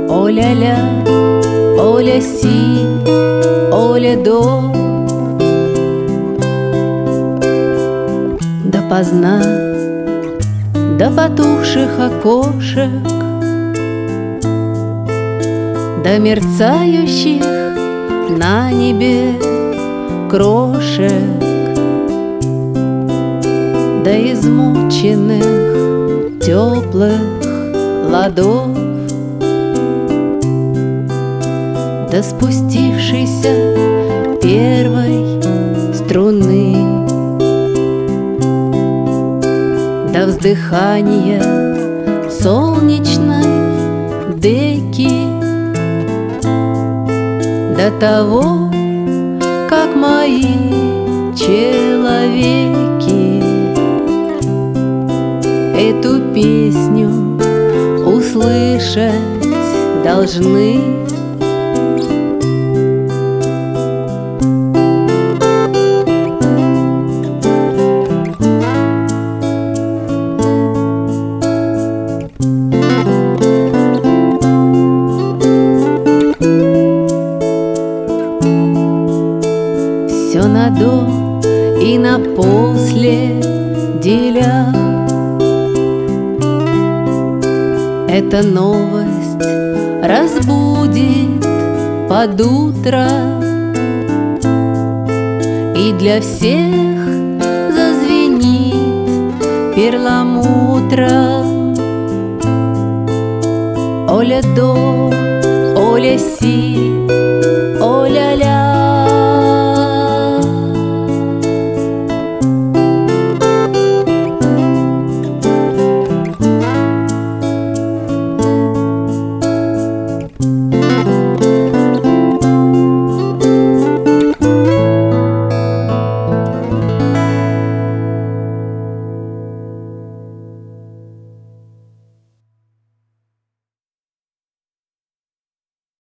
О-ля-ля, о-ля-си, о-ля-до. Допоздна, до потухших окошек, до мерцающих на небе крошек, до измученных теплых ладов, до спустившейся первой струны, до вздыхания солнечной деки, до того, как мои человеки эту песню услышать должны. Все на до и на после деля. Эта новость разбудит под утро и для всех зазвенит перламутром. Оля до, оля си,